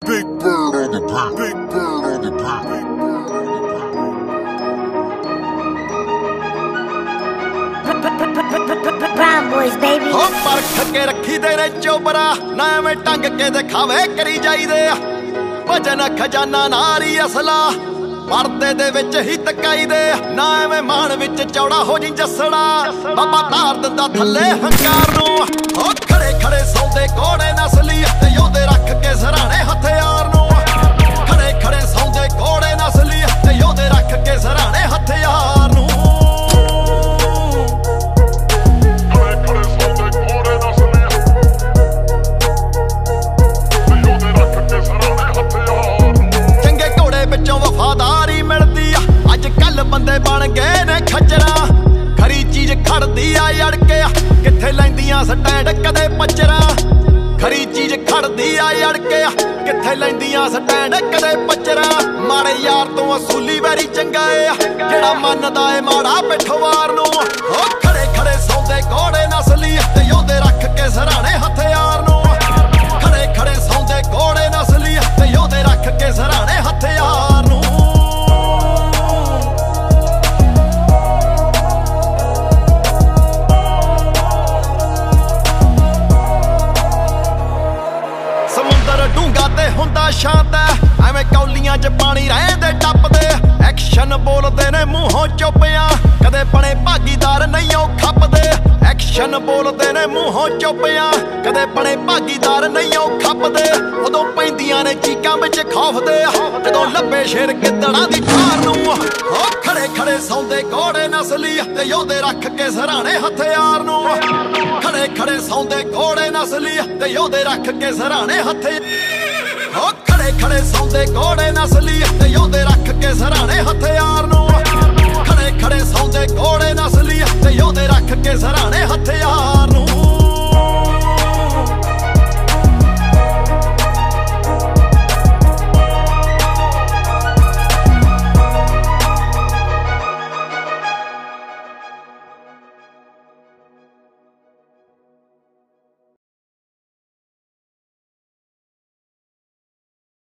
Big bird on the pack. Big bird on the pack. Brown boys, baby. हो परख के रखी दे ने चोबरा ना एवें टंग के दिखावे करी जाईदे भजन खजाना नारी असला परदे दे विच ही तकाई दे ना एवें मान विच चौड़ा हो जी जसड़ा बाबा तार दिंदा थल्ले हंकार नूं हो खड़े खड़े सौंदे कोड़े नसली ते योदे रख के सराणे हथियार नूं खड़े खड़े सौंदे कोड़े नसली ते योदे रख के सराणे हथियार नूं वफादारी मिलती अज कल बंदे बन गए ने खचरा खरी चीज खड़दी आ अड़ के किथे लैंदियां स्टैंड कदे पचरा खरी चीज खड़दी आ अड़ के किथे लैंदियां स्टैंड कदे पचरा माड़े यार तो असूली वैरी चंगा है जेड़ा मनदा है माड़ा पिठवार नूं हो खड़े खड़े सौंदे घोड़े नसली ते योदे रख के सराणे हथियार नूं खड़े खड़े सौंदे घोड़े नसली ते योदे रख के सराणे हथियार नूं हुंदा शांत एवें कौलियां च पानी रहंदे टपदे एक्शन बोलदे ने मूहों चुप्पियां कदे बने भागीदार नहीं ओ खपदे एक्शन बोलदे ने मूहों चुप्पियां कदे बने भागीदार नहीं ओ खपदे उदों पैंदियां ने चीकां विच खौफ दे जदों लब्बे शेर गिद्दड़ां दी ठार नूं हो खड़े खड़े सौंदे घोड़े नसली ते योदे रख के सराणे हथियार नूं खड़े खड़े सौंदे घोड़े नसली ते योदे रख के सराणे हथियार हो खड़े खड़े सौंदे घोड़े नसली ते योदे रख के सराणे हथियार नूं खड़े खड़े सौंदे घोड़े नसली ते योदे रख के सराणे हथियार नूं